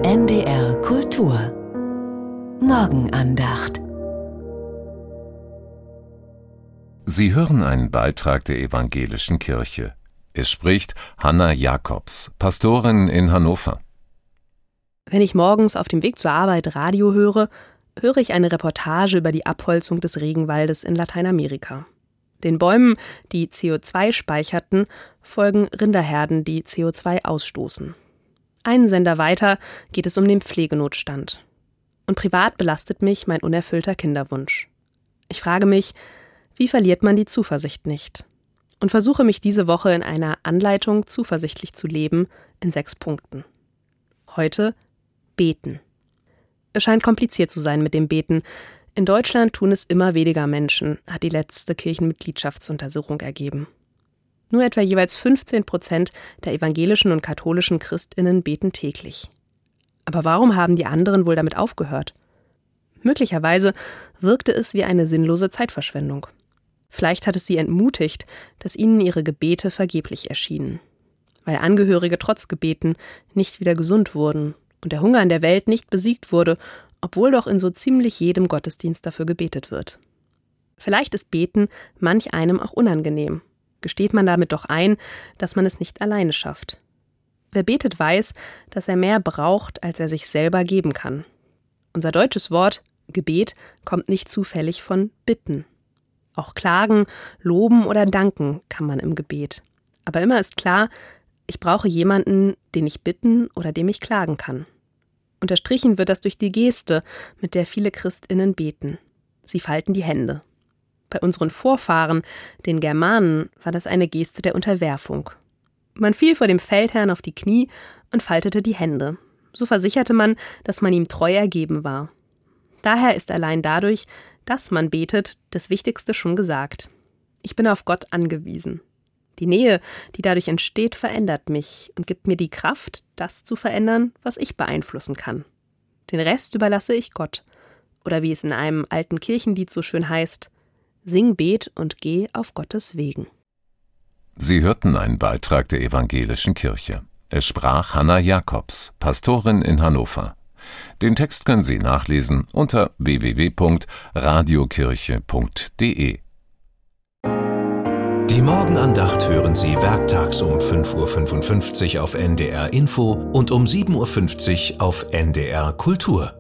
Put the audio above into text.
NDR Kultur Morgenandacht. Sie hören einen Beitrag der Evangelischen Kirche. Es spricht Hanna Jacobs, Pastorin in Hannover. Wenn ich morgens auf dem Weg zur Arbeit Radio höre, höre ich eine Reportage über die Abholzung des Regenwaldes in Lateinamerika. Den Bäumen, die CO2 speicherten, folgen Rinderherden, die CO2 ausstoßen. Einen Sender weiter geht es um den Pflegenotstand. Und privat belastet mich mein unerfüllter Kinderwunsch. Ich frage mich, wie verliert man die Zuversicht nicht? Und versuche mich diese Woche in einer Anleitung, zuversichtlich zu leben, in 6 Punkten. Heute Beten. Es scheint kompliziert zu sein mit dem Beten. In Deutschland tun es immer weniger Menschen, hat die letzte Kirchenmitgliedschaftsuntersuchung ergeben. Nur etwa jeweils 15% der evangelischen und katholischen ChristInnen beten täglich. Aber warum haben die anderen wohl damit aufgehört? Möglicherweise wirkte es wie eine sinnlose Zeitverschwendung. Vielleicht hat es sie entmutigt, dass ihnen ihre Gebete vergeblich erschienen. Weil Angehörige trotz Gebeten nicht wieder gesund wurden und der Hunger in der Welt nicht besiegt wurde, obwohl doch in so ziemlich jedem Gottesdienst dafür gebetet wird. Vielleicht ist Beten manch einem auch unangenehm. Gesteht man damit doch ein, dass man es nicht alleine schafft. Wer betet, weiß, dass er mehr braucht, als er sich selber geben kann. Unser deutsches Wort Gebet kommt nicht zufällig von bitten. Auch klagen, loben oder danken kann man im Gebet. Aber immer ist klar, ich brauche jemanden, den ich bitten oder dem ich klagen kann. Unterstrichen wird das durch die Geste, mit der viele ChristInnen beten. Sie falten die Hände. Bei unseren Vorfahren, den Germanen, war das eine Geste der Unterwerfung. Man fiel vor dem Feldherrn auf die Knie und faltete die Hände. So versicherte man, dass man ihm treu ergeben war. Daher ist allein dadurch, dass man betet, das Wichtigste schon gesagt. Ich bin auf Gott angewiesen. Die Nähe, die dadurch entsteht, verändert mich und gibt mir die Kraft, das zu verändern, was ich beeinflussen kann. Den Rest überlasse ich Gott. Oder wie es in einem alten Kirchenlied so schön heißt: Sing, bet und geh auf Gottes Wegen. Sie hörten einen Beitrag der Evangelischen Kirche. Es sprach Hanna Jacobs, Pastorin in Hannover. Den Text können Sie nachlesen unter www.radiokirche.de. Die Morgenandacht hören Sie werktags um 5:55 Uhr auf NDR Info und um 7:50 Uhr auf NDR Kultur.